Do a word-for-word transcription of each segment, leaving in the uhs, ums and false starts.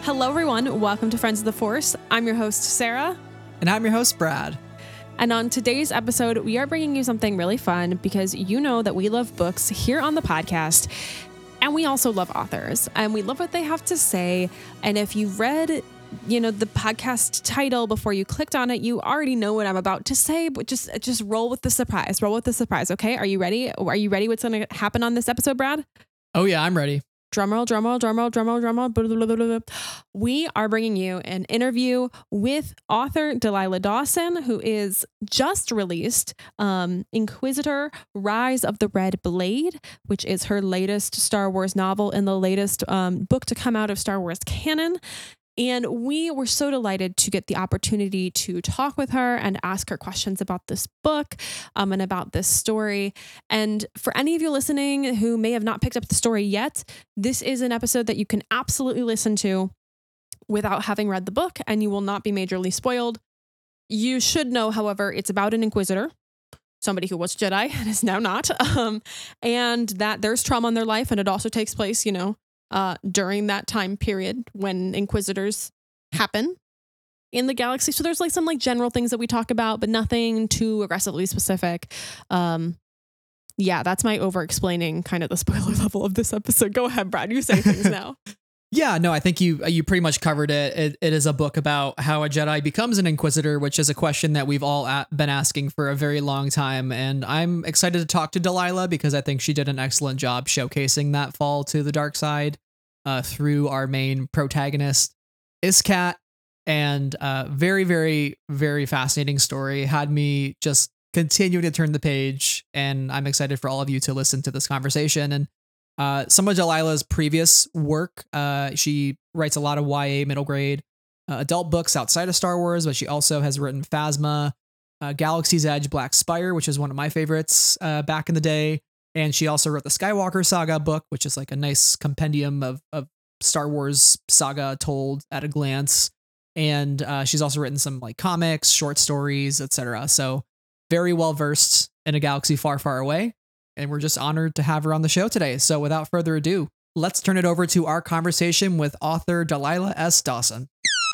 Hello, everyone. Welcome to Friends of the Force. I'm your host, Sarah. And I'm your host, Brad. And on today's episode, we are bringing you something really fun because you know that we love books here on the podcast. And we also love authors. And we love what they have to say. And if you read, you know, the podcast title before you clicked on it, you already know what I'm about to say. But just, just roll with the surprise. Roll with the surprise, okay? Are you ready? Are you ready what's going to happen on this episode, Brad? Oh, yeah, I'm ready. Drumroll, drumroll, drumroll, drumroll, drumroll. Blah, blah, blah, blah, blah. We are bringing you an interview with author Delilah Dawson, who is just released um, Inquisitor: Rise of the Red Blade, which is her latest Star Wars novel and the latest um, book to come out of Star Wars canon. And we were so delighted to get the opportunity to talk with her and ask her questions about this book um, and about this story. And for any of you listening who may have not picked up the story yet, this is an episode that you can absolutely listen to without having read the book, and you will not be majorly spoiled. You should know, however, it's about an Inquisitor, somebody who was Jedi and is now not, um, and that there's trauma in their life, and it also takes place, you know, Uh, during that time period when Inquisitors happen in the galaxy. So there's like some like general things that we talk about, but nothing too aggressively specific. Um, yeah, that's my over explaining kind of the spoiler level of this episode. Go ahead, Brad. You say things now. Yeah, no, I think you you pretty much covered it. it. It is a book about how a Jedi becomes an Inquisitor, which is a question that we've all at, been asking for a very long time. And I'm excited to talk to Delilah because I think she did an excellent job showcasing that fall to the dark side uh, through our main protagonist, Iskat. And uh, very, very, very fascinating story. Had me just continuing to turn the page. And I'm excited for all of you to listen to this conversation. And Uh, some of Delilah's previous work, uh, she writes a lot of Y A middle grade uh, adult books outside of Star Wars, but she also has written Phasma, uh, Galaxy's Edge, Black Spire, which is one of my favorites uh, back in the day. And she also wrote the Skywalker Saga book, which is like a nice compendium of, of Star Wars saga told at a glance. And uh, she's also written some like comics, short stories, et cetera. So very well versed in a galaxy far, far away. And we're just honored to have her on the show today. So without further ado, let's turn it over to our conversation with author Delilah S. Dawson.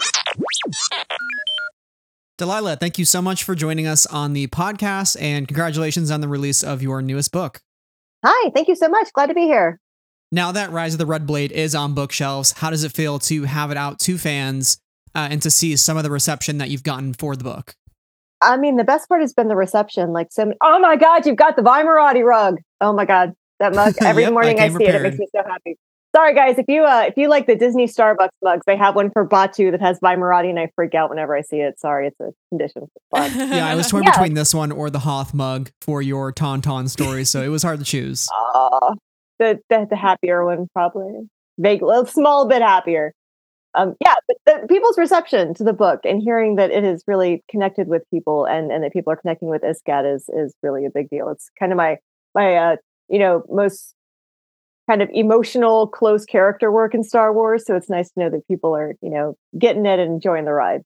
Delilah, thank you so much for joining us on the podcast, and congratulations on the release of your newest book. Hi, thank you so much. Glad to be here. Now that Rise of the Red Blade is on bookshelves, how does it feel to have it out to fans uh, and to see some of the reception that you've gotten for the book? I mean, the best part has been the reception. Like, so many, oh my God, you've got the Vimerati rug. Oh my God, that mug. Every Yep, morning I I, see prepared. it, it makes me so happy. Sorry guys, if you uh, if you like the Disney Starbucks mugs, they have one for Batu that has Vimerati, and I freak out whenever I see it. Sorry, it's a condition. Yeah, I was torn Yeah. between this one or the Hoth mug for your Tauntaun story, so it was hard to choose. Uh, the, the the happier one, probably. Vague, a small bit happier. Um, yeah, but the, people's reception to the book and hearing that it has really connected with people and, and that people are connecting with Iskat is is really a big deal. It's kind of my my uh, you know most kind of emotional, close character work in Star Wars. So it's nice to know that people are you know getting it and enjoying the ride.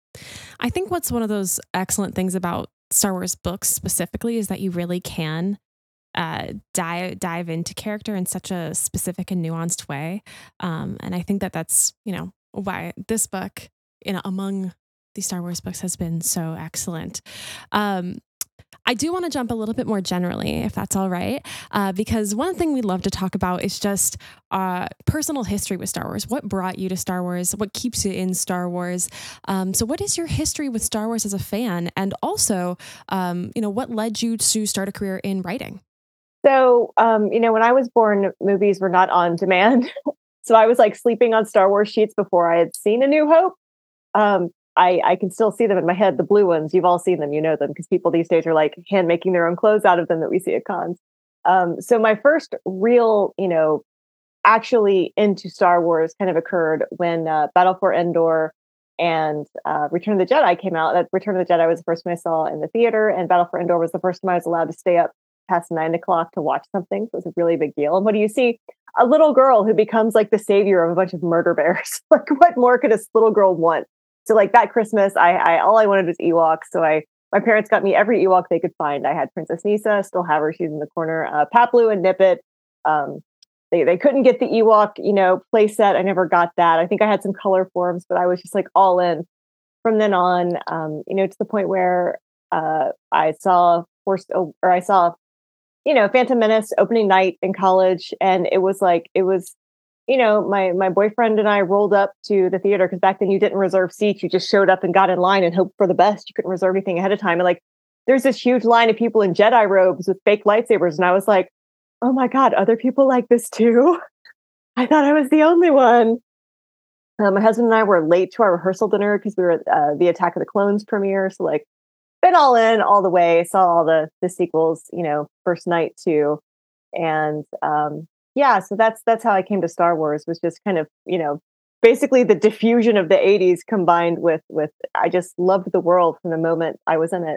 I think what's one of those excellent things about Star Wars books specifically is that you really can uh, dive dive into character in such a specific and nuanced way. Um, and I think that that's, you know, why this book, you know, among the Star Wars books has been so excellent. Um, I do want to jump a little bit more generally, if that's all right, uh, because one thing we love to talk about is just uh, personal history with Star Wars. What brought you to Star Wars? What keeps you in Star Wars? Um, so what is your history with Star Wars as a fan? And also, um, you know, what led you to start a career in writing? So, um, you know, when I was born, movies were not on demand. So I was like sleeping on Star Wars sheets before I had seen A New Hope. Um, I, I can still see them in my head, the blue ones. You've all seen them, you know them, because people these days are like hand making their own clothes out of them that we see at cons. Um, so my first real, you know, actually into Star Wars kind of occurred when uh, Battle for Endor and uh, Return of the Jedi came out. That Return of the Jedi was the first one I saw in the theater, and Battle for Endor was the first time I was allowed to stay up past nine o'clock to watch something. So it was a really big deal. And what do you see? A little girl who becomes like the savior of a bunch of murder bears. Like, what more could a little girl want? So like that Christmas, I, I all I wanted was Ewoks. So I my parents got me every Ewok they could find. I had Princess Nisa, still have her. She's in the corner. Uh, Paplu and Nippet. Um, they they couldn't get the Ewok, you know, play set. I never got that. I think I had some color forms, but I was just like all in from then on. Um, you know, to the point where uh, I saw Force or I saw, you know, Phantom Menace opening night in college, and it was like it was, you know, my my boyfriend and I rolled up to the theater because back then you didn't reserve seats. You just showed up and got in line and hoped for the best. You couldn't reserve anything ahead of time. And like, there's this huge line of people in Jedi robes with fake lightsabers, and I was like, oh my God, other people like this too? I thought I was the only one. Uh, my husband and I were late to our rehearsal dinner because we were at uh, the Attack of the Clones premiere. So like, been all in all the way, saw all the the sequels, you know, first night too. And um, yeah, so that's that's how I came to Star Wars, was just kind of, you know, basically the diffusion of the eighties combined with with I just loved the world from the moment I was in it.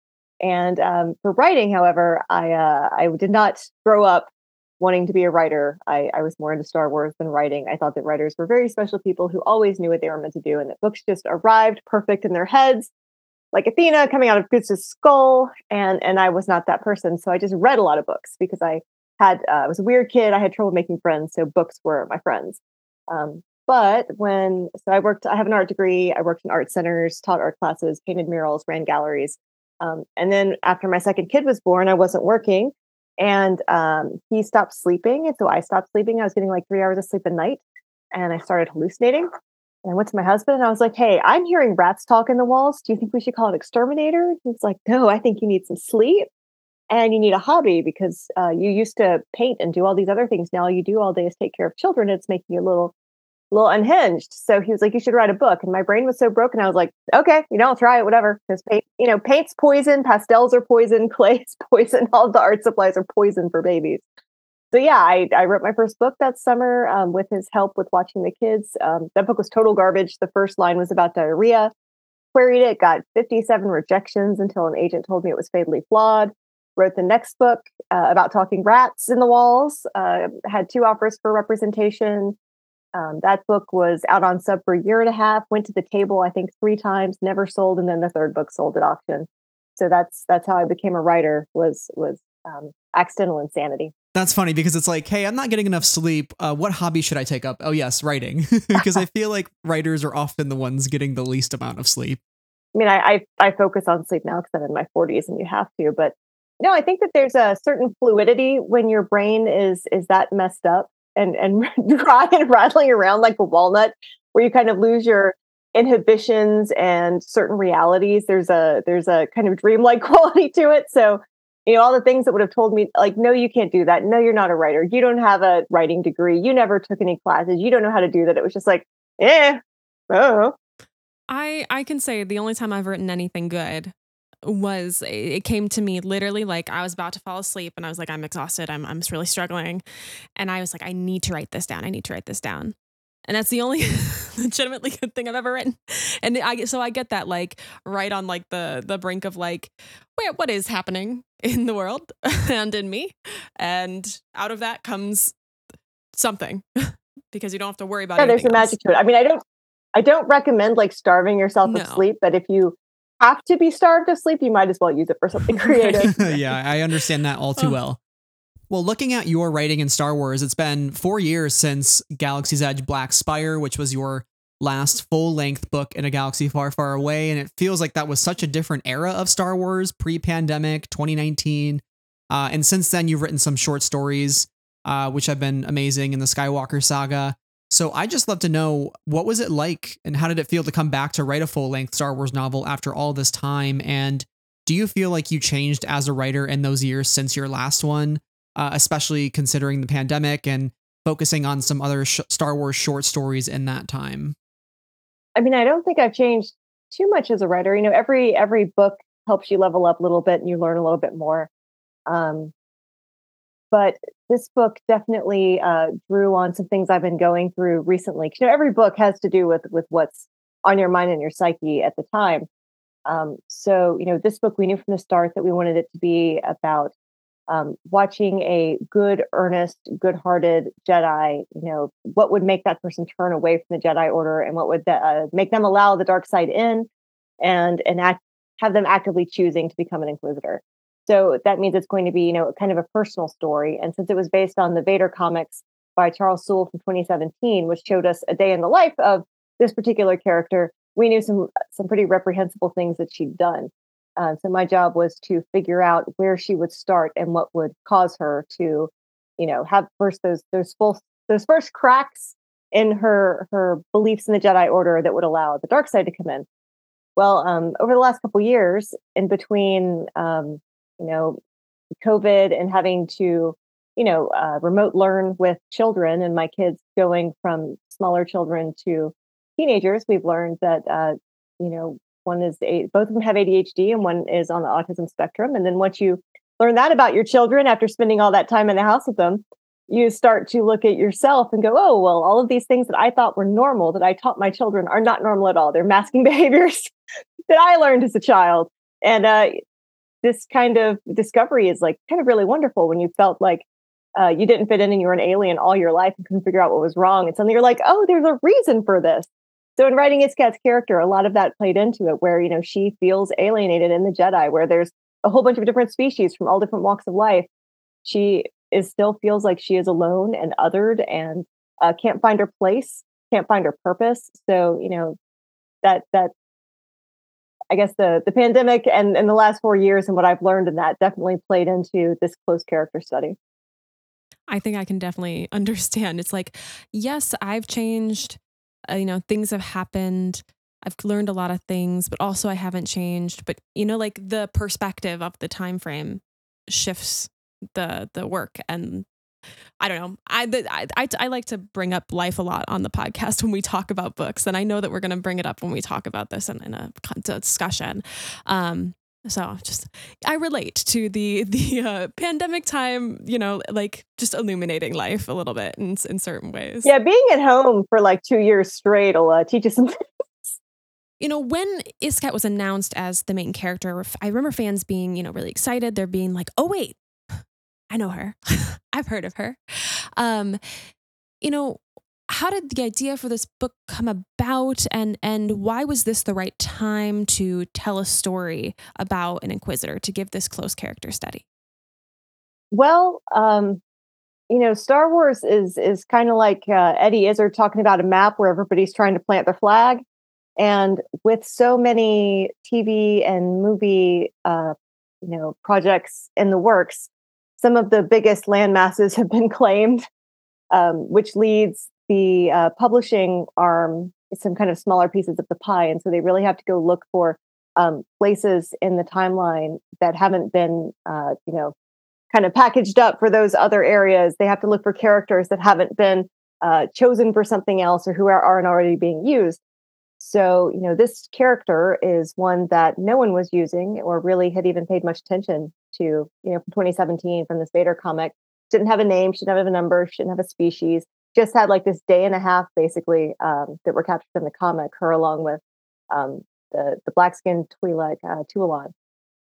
And um, for writing, however, I uh, I did not grow up wanting to be a writer. I, I was more into Star Wars than writing. I thought that writers were very special people who always knew what they were meant to do, and that books just arrived perfect in their heads, like Athena coming out of Gooses' skull. And and I was not that person, so I just read a lot of books because I had uh, I was a weird kid. I had trouble making friends, so books were my friends. Um, but when so I worked, I have an art degree. I worked in art centers, taught art classes, painted murals, ran galleries. Um, and then after my second kid was born, I wasn't working, and um, he stopped sleeping. And so I stopped sleeping. I was getting like three hours of sleep a night, and I started hallucinating. And I went to my husband and I was like, hey, I'm hearing rats talk in the walls. Do you think we should call an exterminator? He's like, no, I think you need some sleep and you need a hobby because uh, you used to paint and do all these other things. Now all you do all day is take care of children. It's making you a little a little unhinged. So he was like, you should write a book. And my brain was so broken. I was like, okay, you know, I'll try it, whatever. Because paint, you know, paint's poison, pastels are poison, clay's poison, all the art supplies are poison for babies. So yeah, I, I wrote my first book that summer um, with his help with watching the kids. Um, that book was total garbage. The first line was about diarrhea. Queried it, got fifty-seven rejections until an agent told me it was fatally flawed. Wrote the next book uh, about talking rats in the walls. Uh, had two offers for representation. Um, that book was out on sub for a year and a half, went to the table, I think three times, never sold. And then the third book sold at auction. So that's, that's how I became a writer, was, was um, accidental insanity. That's funny because it's like, hey, I'm not getting enough sleep. Uh, what hobby should I take up? Oh yes, writing. Because I feel like writers are often the ones getting the least amount of sleep. I mean, I, I, I focus on sleep now because I'm in my forties and you have to, but no, I think that there's a certain fluidity when your brain is, is that messed up and and dry and rattling around like a walnut, where you kind of lose your inhibitions and certain realities. There's a there's a kind of dreamlike quality to it. So, you know, all the things that would have told me like, no, you can't do that. No, you're not a writer. You don't have a writing degree. You never took any classes. You don't know how to do that. It was just like, eh, oh. I I can say the only time I've written anything good was it came to me literally like I was about to fall asleep and I was like, I'm exhausted. I'm I'm really struggling. And I was like, I need to write this down. I need to write this down. And that's the only legitimately good thing I've ever written. And I so I get that like right on like the the brink of like, wait, what is happening in the world and in me? And out of that comes something because you don't have to worry about it. Yeah, there's a magic to it. I mean, I don't I don't recommend like starving yourself No. of sleep, but if you have to be starved of sleep, you might as well use it for something creative. Yeah, I understand that all too well. Well, looking at your writing in Star Wars, it's been four years since Galaxy's Edge Black Spire, which was your last full-length book in a galaxy far, far away, and it feels like that was such a different era of Star Wars, pre-pandemic, twenty nineteen. Uh, and since then, you've written some short stories, uh, which have been amazing in the Skywalker saga. So I just love to know, what was it like and how did it feel to come back to write a full-length Star Wars novel after all this time? And do you feel like you changed as a writer in those years since your last one, uh, especially considering the pandemic and focusing on some other sh- Star Wars short stories in that time? I mean, I don't think I've changed too much as a writer. You know, every every book helps you level up a little bit and you learn a little bit more. Um, But this book definitely uh, drew on some things I've been going through recently. You know, every book has to do with with what's on your mind and your psyche at the time. Um, so, you know, this book, we knew from the start that we wanted it to be about um, watching a good, earnest, good-hearted Jedi. You know, what would make that person turn away from the Jedi Order, and what would that, uh, make them allow the dark side in, and and act, have them actively choosing to become an Inquisitor. So that means it's going to be, you know, kind of a personal story. And since it was based on the Vader comics, by Charles Soule from twenty seventeen, which showed us a day in the life of this particular character, we knew some some pretty reprehensible things that she'd done. Uh, so my job was to figure out where she would start and what would cause her to, you know, have first those those full those first cracks in her her beliefs in the Jedi Order that would allow the dark side to come in. Well, um, over the last couple years, in between, um, you know, COVID and having to, you know, uh, remote learn with children, and my kids going from smaller children to teenagers, we've learned that, uh, you know, one is a, both of them have A D H D and one is on the autism spectrum. And then once you learn that about your children after spending all that time in the house with them, you start to look at yourself and go, oh, well, all of these things that I thought were normal that I taught my children are not normal at all. They're masking behaviors that I learned as a child. And uh, this kind of discovery is like kind of really wonderful when you felt like uh, you didn't fit in and you were an alien all your life and couldn't figure out what was wrong. And suddenly you're like, oh, there's a reason for this. So in writing Iskat's character, a lot of that played into it, where, you know, she feels alienated in the Jedi, where there's a whole bunch of different species from all different walks of life. She is still feels like she is alone and othered and uh, can't find her place, can't find her purpose. So, you know, that that I guess the the pandemic and, and the last four years and what I've learned in that definitely played into this close character study. I think I can definitely understand. It's like, yes, I've changed. Uh, you know, things have happened. I've learned a lot of things, but also I haven't changed. But, you know, like the perspective of the time frame shifts the the work. And I don't know. I, the, I I I like to bring up life a lot on the podcast when we talk about books, and I know that we're going to bring it up when we talk about this in, in a discussion. Um, so just I relate to the the uh, pandemic time. You know, like just illuminating life a little bit in in certain ways. Yeah, being at home for like two years straight will uh, teach you some things. You know, when Iskat was announced as the main character, I remember fans being, you know, really excited. They're being like, oh, wait, I know her. I've heard of her. Um, you know, how did the idea for this book come about, and and why was this the right time to tell a story about an Inquisitor, to give this close character study? Well, um, you know, Star Wars is is kind of like uh, Eddie Izzard talking about a map where everybody's trying to plant their flag. And with so many T V and movie, uh, you know, projects in the works, some of the biggest land masses have been claimed, um, which leads the uh, publishing arm some kind of smaller pieces of the pie. And so they really have to go look for um, places in the timeline that haven't been, uh, you know, kind of packaged up for those other areas. They have to look for characters that haven't been uh, chosen for something else or who are, aren't already being used. So, you know, this character is one that no one was using or really had even paid much attention to, you know, from twenty seventeen, from this Vader comic. Didn't have a name, she didn't have a number, she didn't have a species, just had like this day and a half, basically, um, that were captured in the comic, her along with um, the, the black-skinned Twi'lek, uh, Tualan.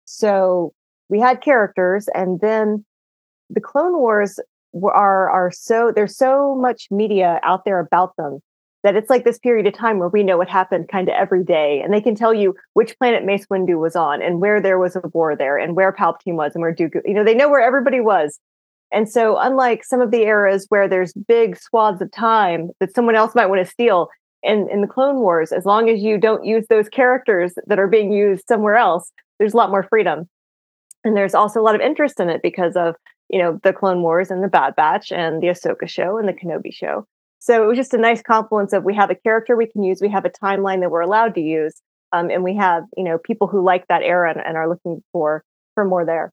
So we had characters, and then the Clone Wars are, are so, there's so much media out there about them that it's like this period of time where we know what happened kind of every day. And they can tell you which planet Mace Windu was on and where there was a war there and where Palpatine was and where Dooku, you know, they know where everybody was. And so unlike some of the eras where there's big swaths of time that someone else might want to steal, in, in the Clone Wars, as long as you don't use those characters that are being used somewhere else, there's a lot more freedom. And there's also a lot of interest in it because of, you know, the Clone Wars and the Bad Batch and the Ahsoka show and the Kenobi show. So it was just a nice confluence of we have a character we can use, we have a timeline that we're allowed to use, um, and we have, you know, people who like that era and, and are looking for for more there.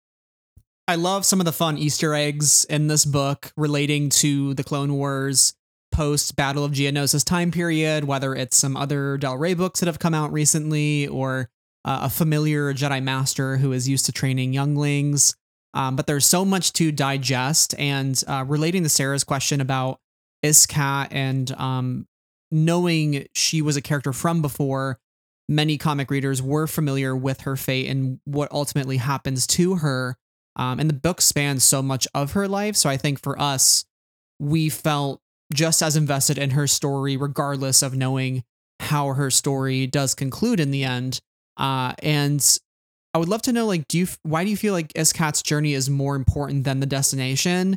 I love some of the fun Easter eggs in this book relating to the Clone Wars post Battle of Geonosis time period, whether it's some other Del Rey books that have come out recently or uh, a familiar Jedi Master who is used to training younglings. Um, but there's so much to digest, and uh, relating to Sarah's question about Iskat and um, knowing she was a character from before, many comic readers were familiar with her fate and what ultimately happens to her. Um, and the book spans so much of her life. So I think for us, we felt just as invested in her story, regardless of knowing how her story does conclude in the end. Uh, and I would love to know, like, do you, why do you feel like Iskat's journey is more important than the destination?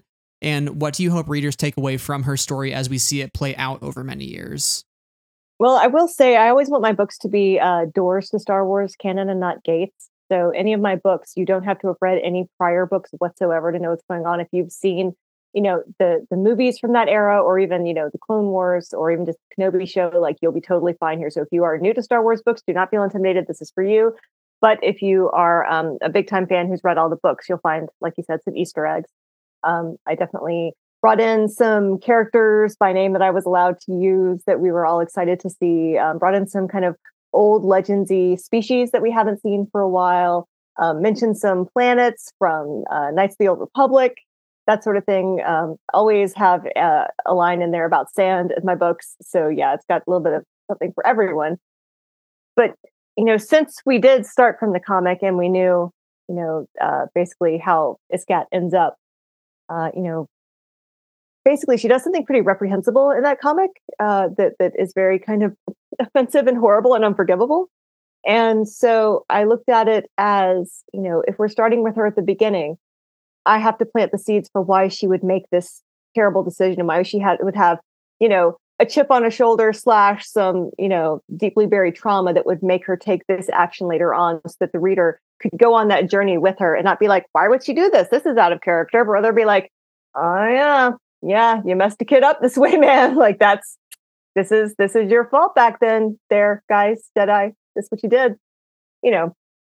And what do you hope readers take away from her story as we see it play out over many years? Well, I will say I always want my books to be uh, doors to Star Wars canon and not gates. So any of my books, you don't have to have read any prior books whatsoever to know what's going on. If you've seen, you know, the the movies from that era, or even, you know, the Clone Wars, or even just Kenobi show, like, you'll be totally fine here. So if you are new to Star Wars books, do not feel intimidated. This is for you. But if you are um, a big time fan who's read all the books, you'll find, like you said, some Easter eggs. Um, I definitely brought in some characters by name that I was allowed to use that we were all excited to see. Um, brought in some kind of old legendsy species that we haven't seen for a while. Um, mentioned some planets from uh, Knights of the Old Republic, that sort of thing. Um, always have uh, a line in there about sand in my books. So yeah, it's got a little bit of something for everyone. But, you know, since we did start from the comic and we knew, you know, uh, basically how Iskat ends up, uh, you know, basically she does something pretty reprehensible in that comic uh, that that is very kind of offensive and horrible and unforgivable. And so I looked at it as, you know, if we're starting with her at the beginning, I have to plant the seeds for why she would make this terrible decision and why she had would have, you know, a chip on her shoulder slash some, you know, deeply buried trauma that would make her take this action later on, so that the reader could go on that journey with her and not be like, why would she do this? This is out of character. But rather be like, oh yeah, yeah, you messed a kid up this way, man. Like that's, this is, this is your fault back then there, guys, Jedi. That's what you did, you know.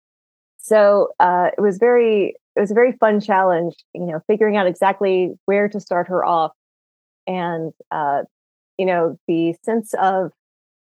So uh, it was very, it was a very fun challenge, you know, figuring out exactly where to start her off, and uh, you know, the sense of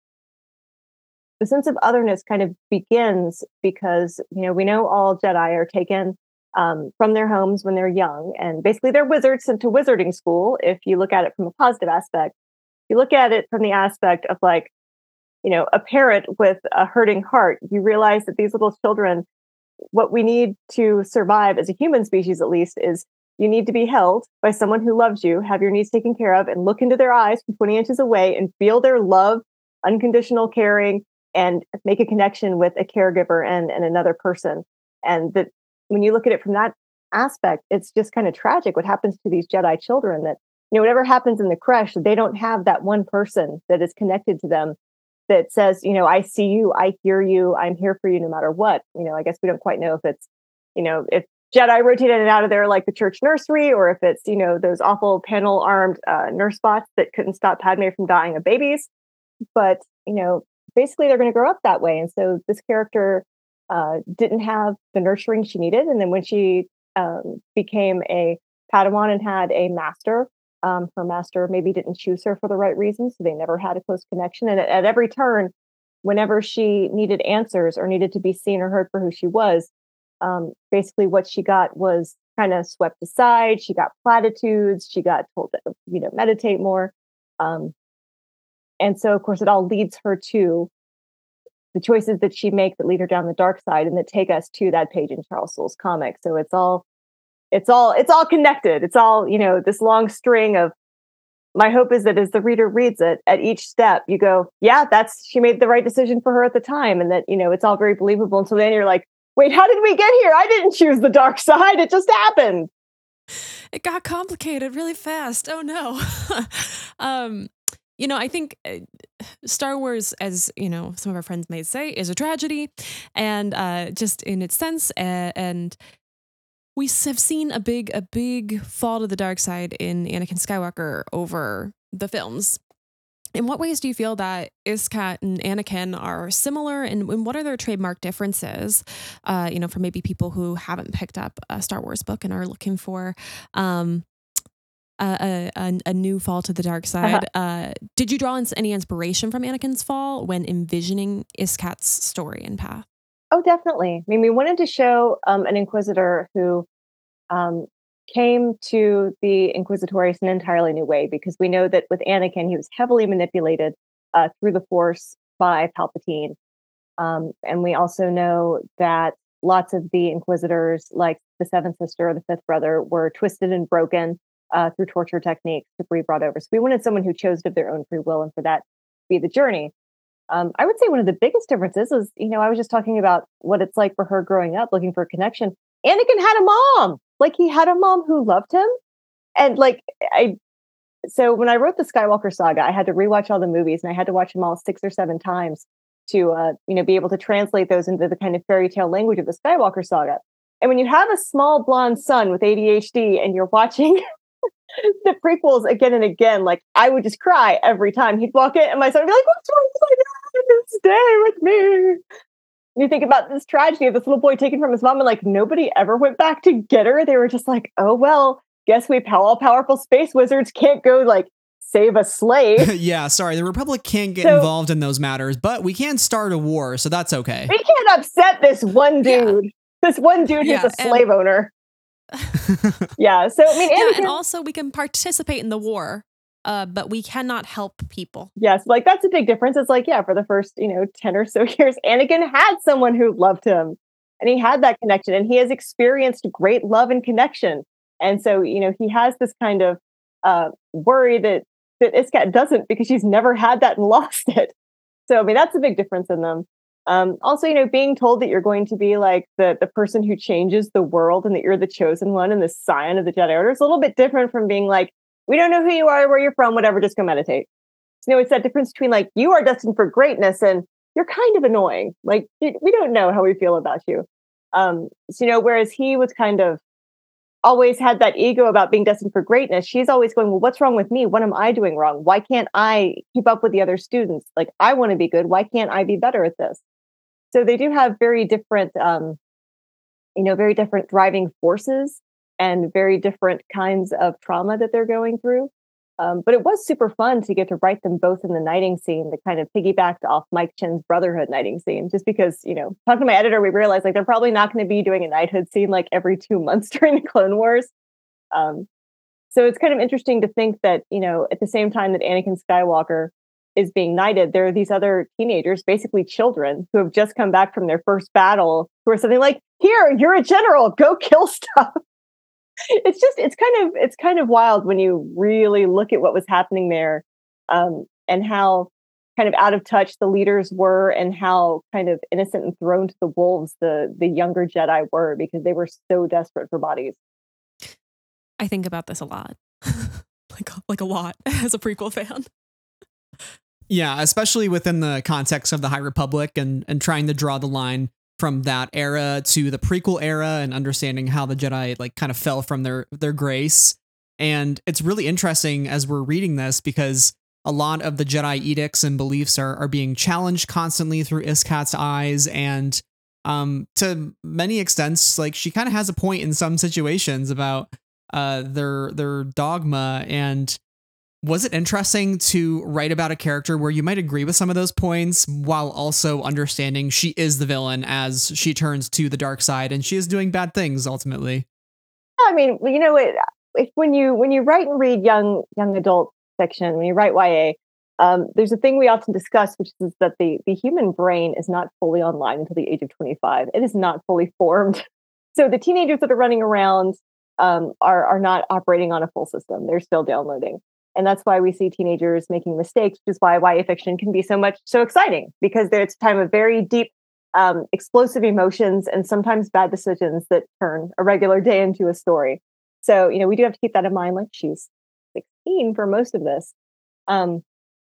the sense of otherness kind of begins because, you know, we know all Jedi are taken um, from their homes when they're young, and basically they're wizards sent to wizarding school. If you look at it from a positive aspect, if you look at it from the aspect of like, you know, a parent with a hurting heart, you realize that these little children, what we need to survive as a human species, at least, is you need to be held by someone who loves you, have your needs taken care of, and look into their eyes from twenty inches away and feel their love, unconditional caring, and make a connection with a caregiver and, and another person. And that when you look at it from that aspect, it's just kind of tragic what happens to these Jedi children, that, you know, whatever happens in the creche, they don't have that one person that is connected to them that says, you know, I see you, I hear you, I'm here for you no matter what. You know, I guess we don't quite know if it's, you know, if Jedi rotate in and out of there like the church nursery, or if it's, you know, those awful panel armed uh, nurse bots that couldn't stop Padme from dying of babies. But, you know, basically they're going to grow up that way. And so this character uh, didn't have the nurturing she needed. And then when she um, became a Padawan and had a master, Um, her master maybe didn't choose her for the right reasons, so they never had a close connection. And at, at every turn, whenever she needed answers or needed to be seen or heard for who she was, um, basically what she got was kind of swept aside. She got platitudes. She got told to, you know, meditate more. Um, and so, of course, it all leads her to the choices that she makes that lead her down the dark side and that take us to that page in Charles Soule's comic. So it's all It's all it's all connected. It's all, you know, this long string of, my hope is that as the reader reads it, at each step you go, yeah, that's, she made the right decision for her at the time. And that, you know, it's all very believable until then you're like, wait, how did we get here? I didn't choose the dark side. It just happened. It got complicated really fast. Oh no. um, you know, I think uh, Star Wars, as you know, some of our friends may say, is a tragedy, and uh, just in its sense, uh, and we have seen a big, a big fall to the dark side in Anakin Skywalker over the films. In what ways do you feel that Iskat and Anakin are similar, and, and what are their trademark differences? Uh, you know, for maybe people who haven't picked up a Star Wars book and are looking for um, a, a, a new fall to the dark side. Uh-huh. Uh, did you draw in any inspiration from Anakin's fall when envisioning Iskat's story and path? Oh, definitely. I mean, we wanted to show um, an Inquisitor who um, came to the Inquisitorius in an entirely new way, because we know that with Anakin, he was heavily manipulated uh, through the Force by Palpatine. Um, and we also know that lots of the Inquisitors, like the Seventh Sister or the Fifth Brother, were twisted and broken uh, through torture techniques to be brought over. So we wanted someone who chose of their own free will, and for that to be the journey. Um, I would say one of the biggest differences is, you know, I was just talking about what it's like for her growing up, looking for a connection. Anakin had a mom. Like, he had a mom who loved him and like I, so when I wrote the Skywalker saga, I had to rewatch all the movies, and I had to watch them all six or seven times to, uh, you know, be able to translate those into the kind of fairy tale language of the Skywalker saga. And when you have a small blonde son with A D H D and you're watching the prequels again and again, like I would just cry every time he'd walk in, and my son would be like, "What's wrong with my dad? Stay with me." And you think about this tragedy of this little boy taken from his mom, and like nobody ever went back to get her. They were just like, "Oh well, guess we all powerful space wizards can't go like save a slave." Yeah, sorry, the Republic can't get So- involved in those matters, but we can start a war, so that's okay. We can't upset this one dude. Yeah. This one dude Yeah, who's a and- slave owner. Yeah. So I mean, Yeah, Anakin, and also we can participate in the war, uh, but we cannot help people. yes, like that's a big difference. It's like, yeah, for the first, you know, ten or so years, Anakin had someone who loved him, and he had that connection, and he has experienced great love and connection. And so, you know, he has this kind of uh, worry that that Iskat doesn't, because she's never had that and lost it. So I mean, that's a big difference in them. Um, also, you know, being told that you're going to be like the the person who changes the world, and that you're the chosen one and the scion of the Jedi Order is a little bit different from being like, we don't know who you are, where you're from, whatever, just go meditate. So, you know, it's that difference between like, you are destined for greatness and you're kind of annoying. Like, we don't know how we feel about you. Um, so, you know, whereas he was kind of always had that ego about being destined for greatness, she's always going, well, what's wrong with me? What am I doing wrong? Why can't I keep up with the other students? Like, I want to be good. Why can't I be better at this? So they do have very different, um, you know, very different driving forces and very different kinds of trauma that they're going through. Um, but it was super fun to get to write them both in the knighting scene that kind of piggybacked off Mike Chen's Brotherhood knighting scene, just because, you know, talking to my editor, we realized like they're probably not going to be doing a knighthood scene like every two months during the Clone Wars. Um, so it's kind of interesting to think that, you know, at the same time that Anakin Skywalker is being knighted, there are these other teenagers, basically children, who have just come back from their first battle, who are something like, "Here, you're a general, go kill stuff." It's just, it's kind of, it's kind of wild when you really look at what was happening there, um, and how kind of out of touch the leaders were, and how kind of innocent and thrown to the wolves the the younger Jedi were, because they were so desperate for bodies. I think about this a lot, like like a lot as a prequel fan. Yeah, especially within the context of the High Republic, and and trying to draw the line from that era to the prequel era, and understanding how the Jedi like kind of fell from their their grace. And it's really interesting as we're reading this, because a lot of the Jedi edicts and beliefs are are being challenged constantly through Iskat's eyes, and um to many extents, like she kind of has a point in some situations about uh their their dogma. And was it interesting to write about a character where you might agree with some of those points, while also understanding she is the villain as she turns to the dark side, and she is doing bad things ultimately? I mean, you know, it, if when you when you write and read young young adult fiction, when you write Y A, um, there's a thing we often discuss, which is that the the human brain is not fully online until the age of twenty-five. It is not fully formed. So the teenagers that are running around um, are are not operating on a full system. They're still downloading. And that's why we see teenagers making mistakes, which is why Y A fiction can be so much so exciting, because it's a time of very deep, um, explosive emotions, and sometimes bad decisions that turn a regular day into a story. So, you know, we do have to keep that in mind. Like, she's sixteen for most of this. Um,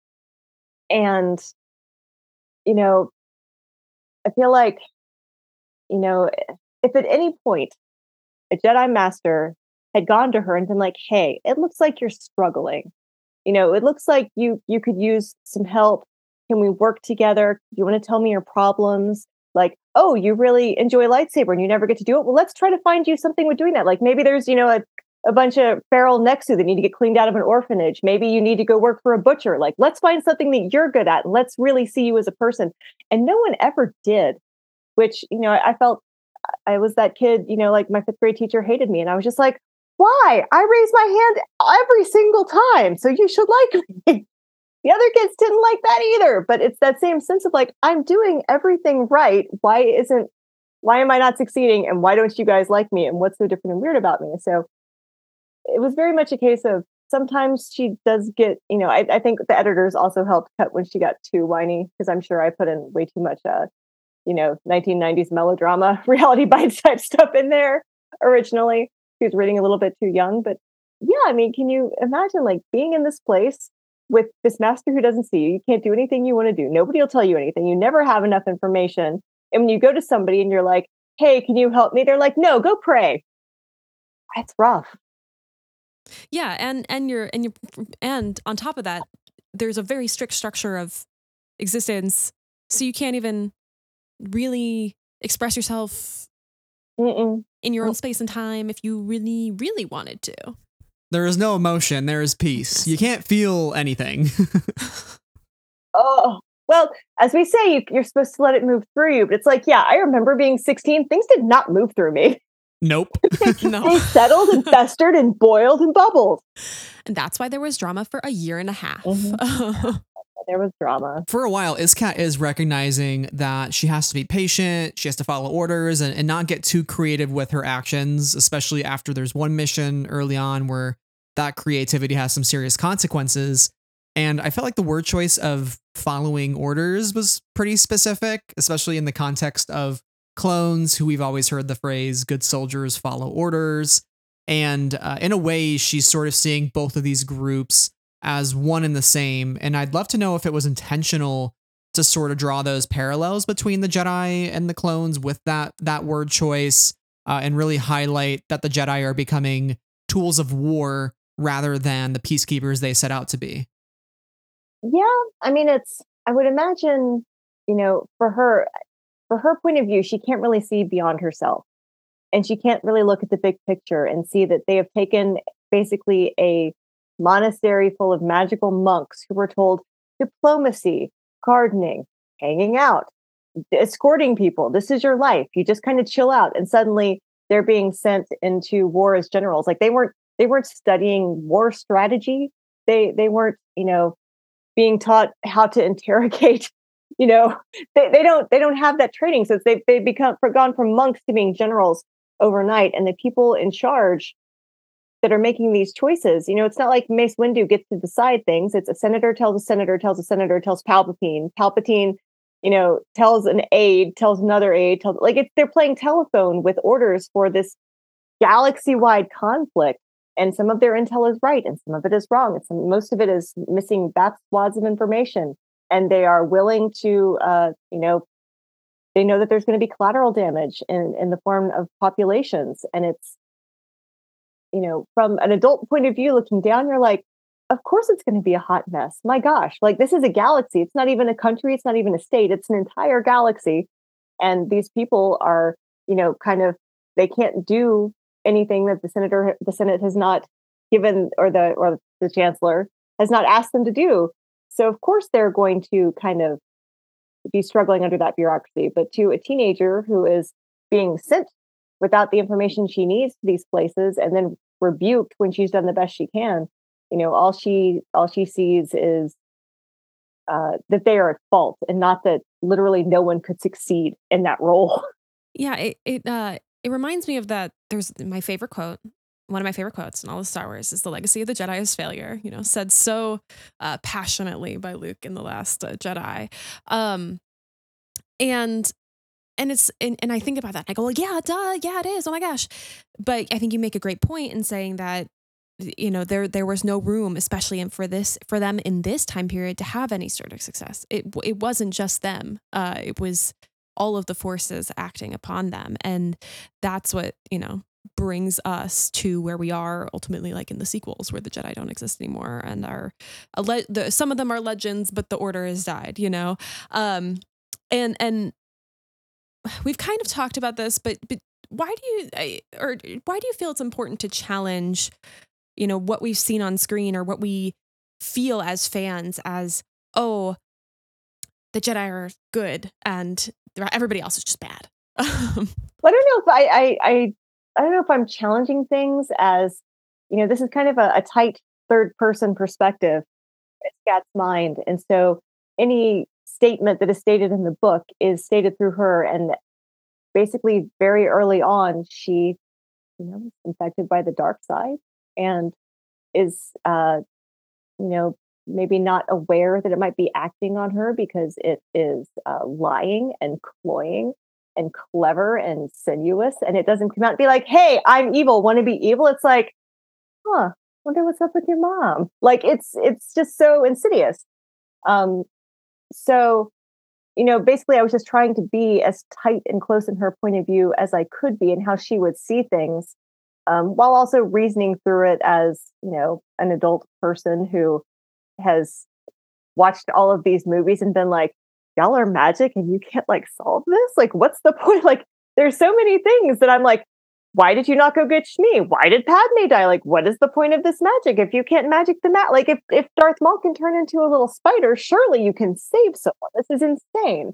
and, you know, I feel like, you know, if at any point a Jedi Master had gone to her and been like, "Hey, it looks like you're struggling. You know, it looks like you you could use some help. Can we work together? You want to tell me your problems? Like, oh, you really enjoy lightsaber and you never get to do it. Well, let's try to find you something with doing that. Like, maybe there's, you know, a, a bunch of feral Nexu that need to get cleaned out of an orphanage. Maybe you need to go work for a butcher. Like, let's find something that you're good at, and let's really see you as a person." And no one ever did, which, you know, I, I felt I was that kid, you know, like my fifth grade teacher hated me. And I was just like, why? I raise my hand every single time, so you should like me. The other kids didn't like that either. But it's that same sense of like, I'm doing everything right. Why isn't, why am I not succeeding? And why don't you guys like me? And what's so different and weird about me? So it was very much a case of, sometimes she does get, you know, I, I think the editors also helped cut when she got too whiny, because I'm sure I put in way too much, uh, you know, nineteen nineties melodrama, reality bites type stuff in there originally. She was reading a little bit too young, but yeah, I mean, can you imagine like being in this place with this master who doesn't see you? You can't do anything you want to do. Nobody will tell you anything. You never have enough information. And when you go to somebody and you're like, hey, can you help me? They're like, no, go pray. That's rough. Yeah, and and you're and you and on top of that, there's a very strict structure of existence, so you can't even really express yourself Mm-mm. in your own space and time if you really, really wanted to. There is no emotion. There is peace. You can't feel anything. Oh, well, as we say, you, you're supposed to let it move through you. But it's like, yeah, I remember being sixteen. Things did not move through me. Nope. No. They settled and festered and boiled and bubbled. And that's why there was drama for a year and a half. Mm-hmm. There was drama. For a while, Iskat is recognizing that she has to be patient, she has to follow orders, and, and not get too creative with her actions, especially after there's one mission early on where that creativity has some serious consequences. And I felt like the word choice of following orders was pretty specific, especially in the context of clones, who we've always heard the phrase, good soldiers follow orders. And uh, in a way, she's sort of seeing both of these groups as one and the same. And I'd love to know if it was intentional to sort of draw those parallels between the Jedi and the clones with that, that word choice, uh, and really highlight that the Jedi are becoming tools of war rather than the peacekeepers they set out to be. Yeah, I mean, it's, I would imagine, you know, for her, for her point of view, she can't really see beyond herself. And she can't really look at the big picture and see that they have taken basically a monastery full of magical monks who were told diplomacy, gardening, hanging out, escorting people. This is your life. You just kind of chill out. And suddenly they're being sent into war as generals. Like they weren't, they weren't studying war strategy. They, they weren't, you know, being taught how to interrogate. You know, they, they don't, they don't have that training. So they've, they've become gone from monks to being generals overnight. And the people in charge that are making these choices, you know, it's not like Mace Windu gets to decide things. It's a senator tells a senator, tells a senator, tells Palpatine. Palpatine, you know, tells an aide, tells another aide, tells, like it's, they're playing telephone with orders for this galaxy-wide conflict. And some of their intel is right and some of it is wrong. And some, most of it is missing vast swaths of information. And they are willing to, uh, you know, they know that there's going to be collateral damage in, in the form of populations. And it's, you know, from an adult point of view, looking down, you're like, of course it's going to be a hot mess. My gosh, like this is a galaxy. It's not even a country. It's not even a state. It's an entire galaxy. And these people are, you know, kind of, they can't do anything that the senator, the Senate has not given, or the, or the chancellor has not asked them to do. So of course they're going to kind of be struggling under that bureaucracy. But to a teenager who is being sent without the information she needs to these places and then rebuked when she's done the best she can, you know, all she all she sees is uh, that they are at fault, and not that literally no one could succeed in that role. Yeah, it it uh, it reminds me of that. There's my favorite quote. One of my favorite quotes in all of Star Wars is "The legacy of the Jedi is failure." You know, said so uh, passionately by Luke in The Last uh, Jedi, um, and and it's and, and I think about that. And I go, well, yeah, duh, yeah, it is. Oh my gosh! But I think you make a great point in saying that, you know, there there was no room, especially in for this for them in this time period, to have any sort of success. It it wasn't just them. Uh, it was all of the forces acting upon them, and that's what, you know, brings us to where we are ultimately, like in the sequels, where the Jedi don't exist anymore and are le- the, some of them are legends, but the Order has died, you know. Um, and and we've kind of talked about this, but but why do you or why do you feel it's important to challenge, you know, what we've seen on screen, or what we feel as fans as, oh, the Jedi are good and everybody else is just bad? I don't know if I, I, I, I don't know if I'm challenging things as, you know, this is kind of a, a tight third person perspective. It's Kat's mind. And so any statement that is stated in the book is stated through her. And basically very early on, she, you know, was infected by the dark side and is, uh, you know, maybe not aware that it might be acting on her because it is uh, lying and cloying and clever and sinuous. And it doesn't come out and be like, hey, I'm evil, want to be evil. It's like, huh, wonder what's up with your mom. Like it's it's just so insidious. Um, so you know, basically, I was just trying to be as tight and close in her point of view as I could be, and how she would see things, um, while also reasoning through it as you know an adult person who has watched all of these movies and been like, y'all are magic and you can't like solve this? Like, what's the point? Like, there's so many things that I'm like, why did you not go get Shmi? Why did Padme die? Like, what is the point of this magic if you can't magic the mat? Like, if, if Darth Maul can turn into a little spider, surely you can save someone. This is insane.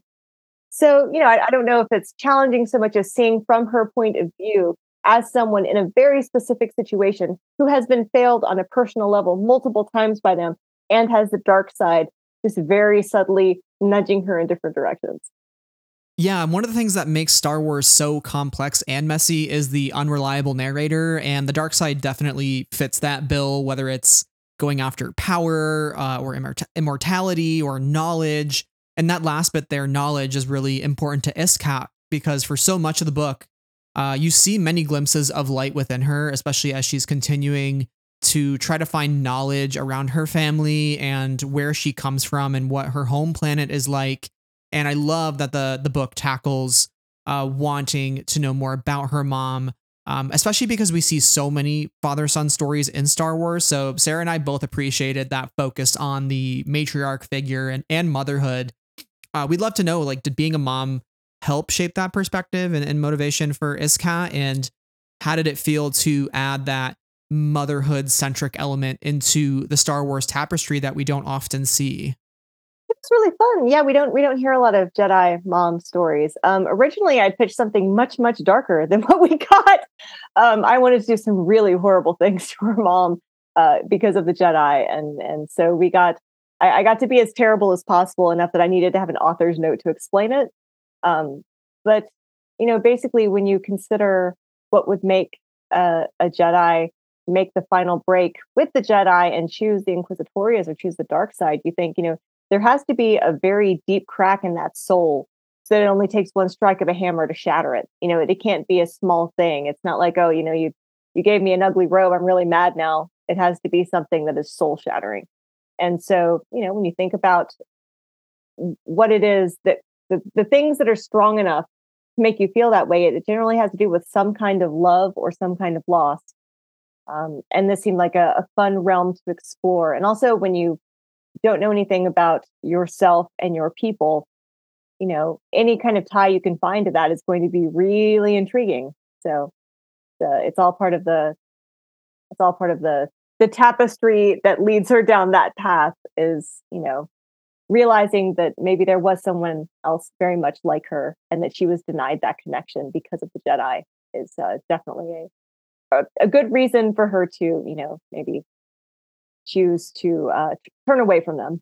So, you know, I, I don't know if it's challenging so much as seeing from her point of view as someone in a very specific situation who has been failed on a personal level multiple times by them and has the dark side just very subtly nudging her in different directions. Yeah, one of the things that makes Star Wars so complex and messy is the unreliable narrator, and the dark side definitely fits that bill, whether it's going after power uh, or immort- immortality or knowledge. And that last bit there, knowledge, is really important to Iskat because for so much of the book, uh, you see many glimpses of light within her, especially as she's continuing to try to find knowledge around her family and where she comes from and what her home planet is like. And I love that the the book tackles uh, wanting to know more about her mom, um, especially because we see so many father-son stories in Star Wars. So Sarah and I both appreciated that focus on the matriarch figure and, and motherhood. Uh, we'd love to know, like, did being a mom help shape that perspective and, and motivation for Iskat? And how did it feel to add that motherhood-centric element into the Star Wars tapestry that we don't often see? It's really fun. Yeah, we don't we don't hear a lot of Jedi mom stories. Um, originally, I pitched something much much darker than what we got. Um, I wanted to do some really horrible things to her mom uh, because of the Jedi, and and so we got. I, I got to be as terrible as possible, enough that I needed to have an author's note to explain it. Um, but you know, basically, when you consider what would make uh, a Jedi make the final break with the Jedi and choose the Inquisitorius or choose the dark side, you think, you know, there has to be a very deep crack in that soul so that it only takes one strike of a hammer to shatter it. You know, it, it can't be a small thing. It's not like, oh, you know, you you gave me an ugly robe, I'm really mad now. It has to be something that is soul shattering. And so, you know, when you think about what it is that the, the things that are strong enough to make you feel that way, it, it generally has to do with some kind of love or some kind of loss. Um, and this seemed like a, a fun realm to explore. And also, when you don't know anything about yourself and your people, you know, any kind of tie you can find to that is going to be really intriguing. So uh, it's all part of the it's all part of the the tapestry that leads her down that path, is, you know, realizing that maybe there was someone else very much like her and that she was denied that connection because of the Jedi is uh, definitely a, a a good reason for her to, you know, maybe choose to uh, turn away from them.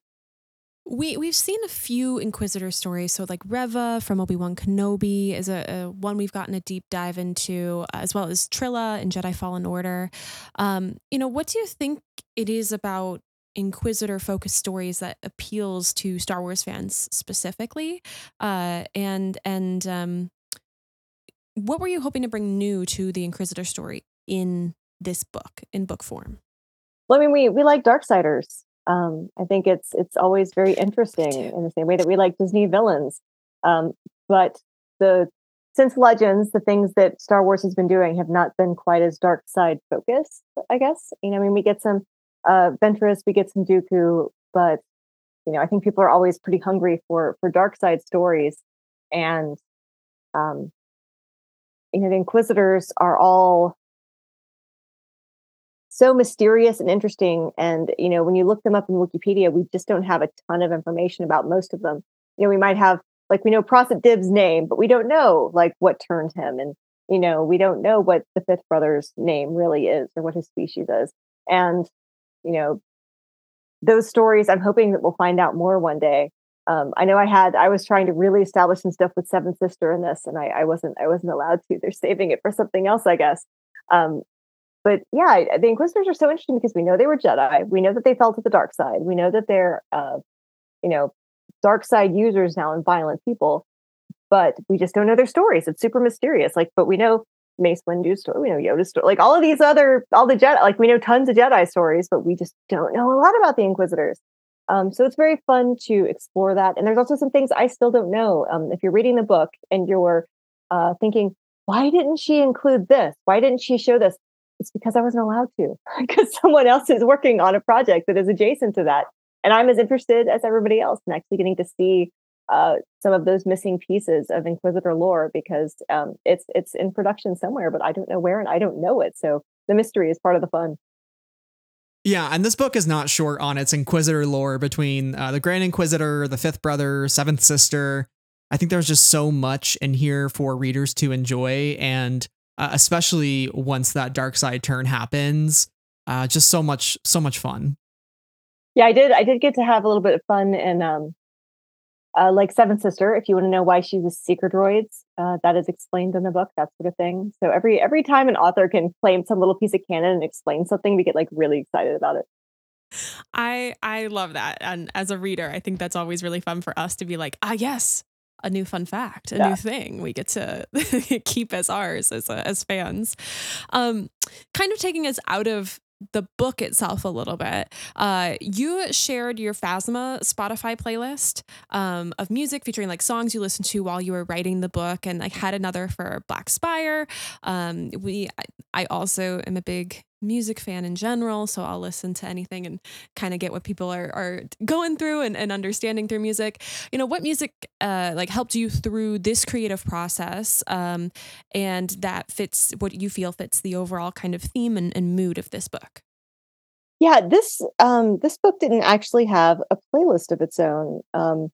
We we've seen a few Inquisitor stories, so like Reva from Obi-Wan Kenobi is a, a one we've gotten a deep dive into, uh, as well as Trilla in Jedi Fallen Order. Um, you know, what do you think it is about Inquisitor focused stories that appeals to Star Wars fans specifically? Uh, and and um, what were you hoping to bring new to the Inquisitor story in this book, in book form? Well, I mean, we we like Darksiders. Um, I think it's it's always very interesting in the same way that we like Disney villains. Um, but the since Legends, the things that Star Wars has been doing have not been quite as dark side focused, I guess. You know, I mean, we get some uh, Ventress, we get some Dooku, but you know, I think people are always pretty hungry for for dark side stories, and um, you know, the Inquisitors are all so mysterious and interesting. And, you know, when you look them up in Wikipedia, we just don't have a ton of information about most of them. You know, we might have, like, we know Prosset Dib's name, but we don't know, like, what turned him. And, you know, we don't know what the fifth brother's name really is or what his species is. And, you know, those stories, I'm hoping that we'll find out more one day. Um, I know I had, I was trying to really establish some stuff with Seventh Sister in this, and I, I wasn't, I wasn't allowed to. They're saving it for something else, I guess. Um, But yeah, the Inquisitors are so interesting because we know they were Jedi. We know that they fell to the dark side. We know that they're, uh, you know, dark side users now and violent people. But we just don't know their stories. It's super mysterious. Like, but we know Mace Windu story, we know Yoda story, like all of these other, all the Jedi, like we know tons of Jedi stories, but we just don't know a lot about the Inquisitors. Um, so it's very fun to explore that. And there's also some things I still don't know. Um, if you're reading the book and you're uh, thinking, why didn't she include this? Why didn't she show this? It's because I wasn't allowed to, because someone else is working on a project that is adjacent to that. And I'm as interested as everybody else in actually getting to see uh, some of those missing pieces of Inquisitor lore, because um, it's it's in production somewhere, but I don't know where and I don't know it. So the mystery is part of the fun. Yeah, and this book is not short on its Inquisitor lore between uh, the Grand Inquisitor, the Fifth Brother, Seventh Sister. I think there's just so much in here for readers to enjoy, and uh, especially once that dark side turn happens, uh, just so much, so much fun. Yeah, I did. I did get to have a little bit of fun and um, uh, like Seventh Sister. If you want to know why she was seeker droids, uh, that is explained in the book. That sort of thing. So every every time an author can claim some little piece of canon and explain something, we get like really excited about it. I I love that, and as a reader, I think that's always really fun for us to be like, ah, yes, a new fun fact, a Yeah. new thing we get to keep as ours as uh, as fans. Um, kind of taking us out of the book itself a little bit. Uh, you shared your Phasma Spotify playlist um, of music featuring like songs you listened to while you were writing the book, and like had another for Black Spire. Um, we, I, I also am a big music fan in general, so I'll listen to anything and kind of get what people are, are going through and, and understanding through music. You know, what music uh, like helped you through this creative process, um, and that fits what you feel fits the overall kind of theme and, and mood of this book? Yeah, this um, this book didn't actually have a playlist of its own. Um,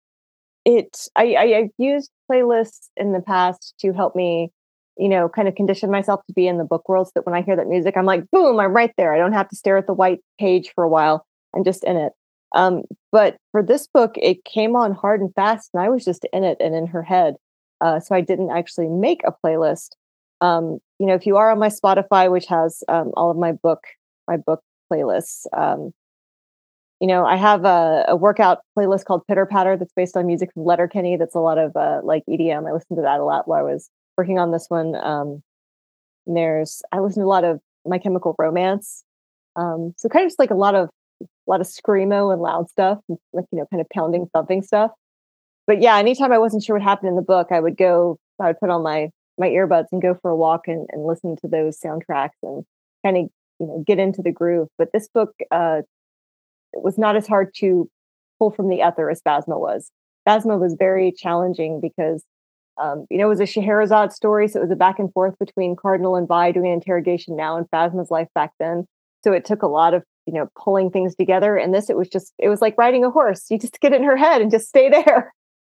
it I, I I've used playlists in the past to help me, you know, kind of condition myself to be in the book world, so that when I hear that music, I'm like, boom, I'm right there. I don't have to stare at the white page for a while. I'm just in it. Um, but for this book, it came on hard and fast, and I was just in it and in her head. Uh, so I didn't actually make a playlist. Um, you know, if you are on my Spotify, which has um, all of my book my book playlists, um, you know, I have a, a workout playlist called Pitter Patter that's based on music from Letterkenny. That's a lot of uh, like E D M. I listened to that a lot while I was working on this one. Um, and there's I listen to a lot of My Chemical Romance. Um, so kind of just like a lot of a lot of screamo and loud stuff, like, you know, kind of pounding, thumping stuff. But yeah, anytime I wasn't sure what happened in the book, I would go, I would put on my my earbuds and go for a walk and, and listen to those soundtracks and kind of, you know, get into the groove. But this book uh, it was not as hard to pull from the ether as Phasma was. Phasma was very challenging because, um, you know, it was a Scheherazade story, so it was a back and forth between Cardinal and Vi doing an interrogation now and Phasma's life back then. So it took a lot of, you know, pulling things together. And this, it was just, it was like riding a horse. You just get in her head and just stay there.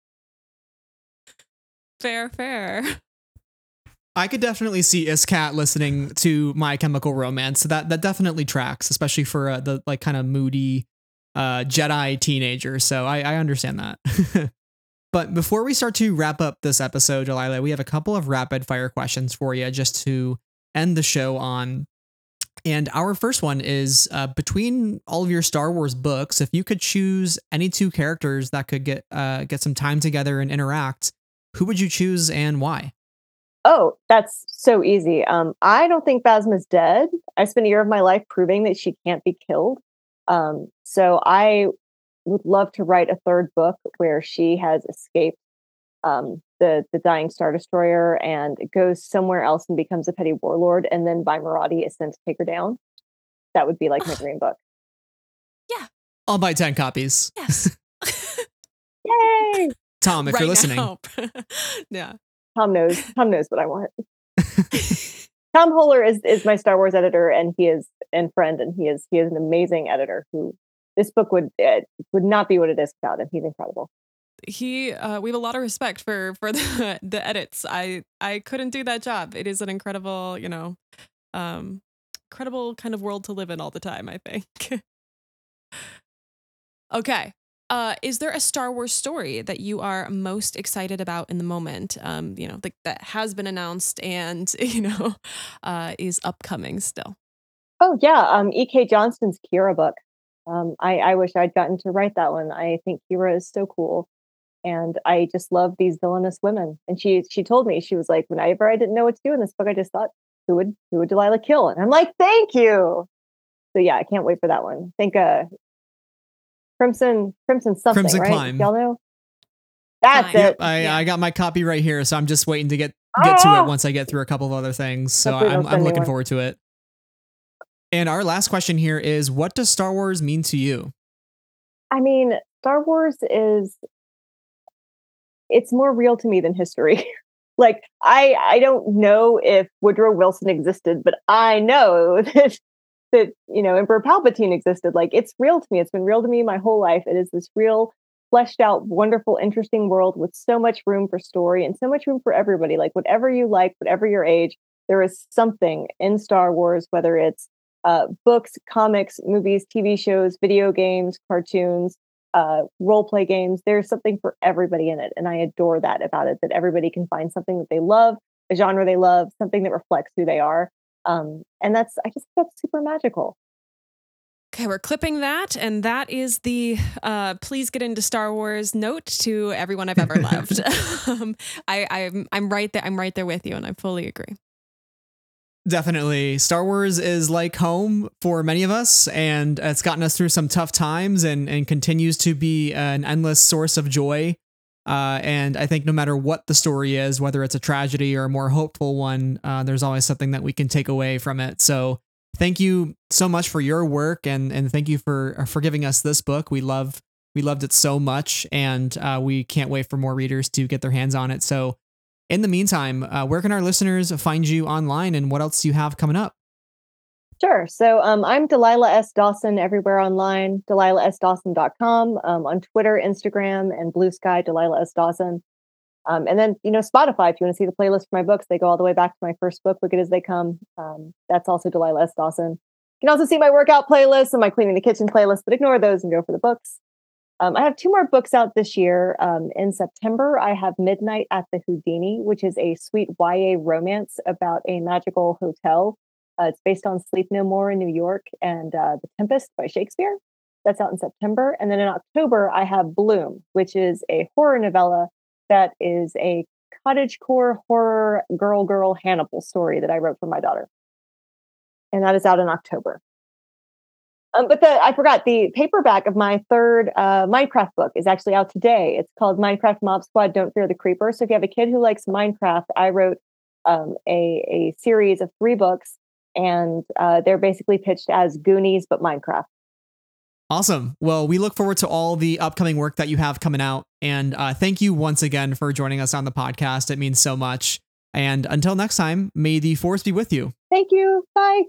Fair, fair. I could definitely see Iscat listening to My Chemical Romance. So that that definitely tracks, especially for uh, the like kind of moody uh, Jedi teenager. So I, I understand that. But before we start to wrap up this episode, Delilah, we have a couple of rapid fire questions for you just to end the show on. And our first one is uh, between all of your Star Wars books, if you could choose any two characters that could get uh, get some time together and interact, who would you choose and why? Oh, that's so easy. Um, I don't think Phasma's dead. I spent a year of my life proving that she can't be killed. Um, so I would love to write a third book where she has escaped um, the the dying Star Destroyer and goes somewhere else and becomes a petty warlord, and then by Maraudie is sent to take her down. That would be like my dream book. Yeah. I'll buy ten copies. Yes. Yay! Tom, if Right you're listening. now. Yeah. Tom knows. Tom knows what I want. Tom Holler is is my Star Wars editor, and he is and friend, and he is he is an amazing editor. Who this book would uh, would not be what it is without him. He's incredible. He uh we have a lot of respect for for the the edits. I I couldn't do that job. It is an incredible, you know, um incredible kind of world to live in all the time, I think. Okay. Uh, is there a Star Wars story that you are most excited about in the moment? Um, you know, like that has been announced and, you know, uh, is upcoming still. Oh yeah, um, E K. Johnston's Kira book. Um, I I wish I'd gotten to write that one. I think Kira is so cool, And I just love these villainous women. And she she told me, she was like, whenever I didn't know what to do in this book, I just thought, who would who would Delilah kill? And I'm like, thank you. So yeah, I can't wait for that one. I think uh Crimson Crimson something, Crimson right? Climb. Y'all know? That's Climb. it. Yep, I, Yeah. I got my copy right here, so I'm just waiting to get get to it once I get through a couple of other things. So Hopefully they'll I'm I'm send me looking one. forward to it. And our last question here is, what does Star Wars mean to you? I mean, Star Wars is it's more real to me than history. Like I I don't know if Woodrow Wilson existed, but I know that that you know Emperor Palpatine existed. Like it's real to me. It's been real to me my whole life. It is this real, fleshed out, wonderful, interesting world with so much room for story and so much room for everybody. Like whatever you like, whatever your age, there is something in Star Wars, whether it's uh, books, comics, movies, T V shows, video games, cartoons, uh, role play games. There's something for everybody in it. And I adore that about it, that everybody can find something that they love, a genre they love, something that reflects who they are. Um, and that's, I just think that's super magical. Okay, we're clipping that, and that is the uh, please get into Star Wars note to everyone I've ever loved. um, I, I'm I'm right there. I'm right there with you, and I fully agree. Definitely. Star Wars is like home for many of us, and it's gotten us through some tough times and, and continues to be an endless source of joy. Uh, and I think no matter what the story is, whether it's a tragedy or a more hopeful one, uh, there's always something that we can take away from it. So thank you so much for your work, and, and thank you for, for giving us this book. We love we loved it so much, and uh, we can't wait for more readers to get their hands on it. So in the meantime, uh, where can our listeners find you online, and what else do you have coming up? Sure. So um, I'm Delilah S. Dawson everywhere online, delilah s dawson dot com, um, on Twitter, Instagram, and Blue Sky, Delilah S. Dawson. Um, and then, you know, Spotify, if you want to see the playlist for my books, they go all the way back to my first book, Wicked as They Come. Um, that's also Delilah S. Dawson. You can also see my workout playlist and my cleaning the kitchen playlist, but ignore those and go for the books. Um, I have two more books out this year. Um, in September, I have Midnight at the Houdini, which is a sweet Y A romance about a magical hotel. Uh, it's based on Sleep No More in New York and uh, The Tempest by Shakespeare. That's out in September. And then in October, I have Bloom, which is a horror novella that is a cottagecore horror girl girl Hannibal story that I wrote for my daughter. And that is out in October. Um, but the, I forgot, the paperback of my third uh, Minecraft book is actually out today. It's called Minecraft Mob Squad Don't Fear the Creeper. So if you have a kid who likes Minecraft, I wrote um, a, a series of three books, and uh, they're basically pitched as Goonies, but Minecraft. Awesome. Well, we look forward to all the upcoming work that you have coming out. And uh, thank you once again for joining us on the podcast. It means so much. And until next time, may the force be with you. Thank you. Bye.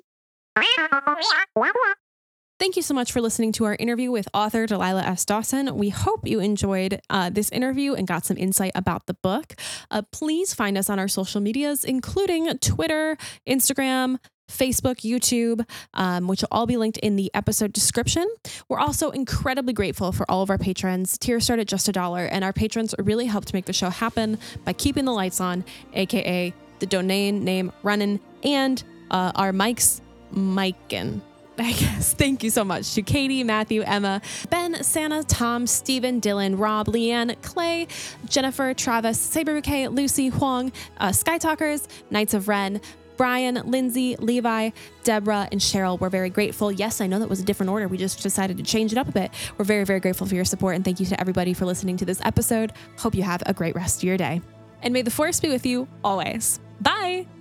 Thank you so much for listening to our interview with author Delilah S. Dawson. We hope you enjoyed uh, this interview and got some insight about the book. Uh, please find us on our social medias, including Twitter, Instagram, Facebook, YouTube, um, which will all be linked in the episode description. We're also incredibly grateful for all of our patrons. Tiers start at just a dollar, and our patrons really help to make the show happen by keeping the lights on, aka the domain name running, and uh, our mics miking. I guess. Thank you so much to Katie, Matthew, Emma, Ben, Santa, Tom, Stephen, Dylan, Rob, Leanne, Clay, Jennifer, Travis, Saber Bouquet, Lucy, Huang, uh, Sky Talkers, Knights of Ren, Brian, Lindsay, Levi, Deborah, and Cheryl. We're very grateful. Yes, I know that was a different order. We just decided to change it up a bit. We're very, very grateful for your support, and thank you to everybody for listening to this episode. Hope you have a great rest of your day. And may the force be with you always. Bye!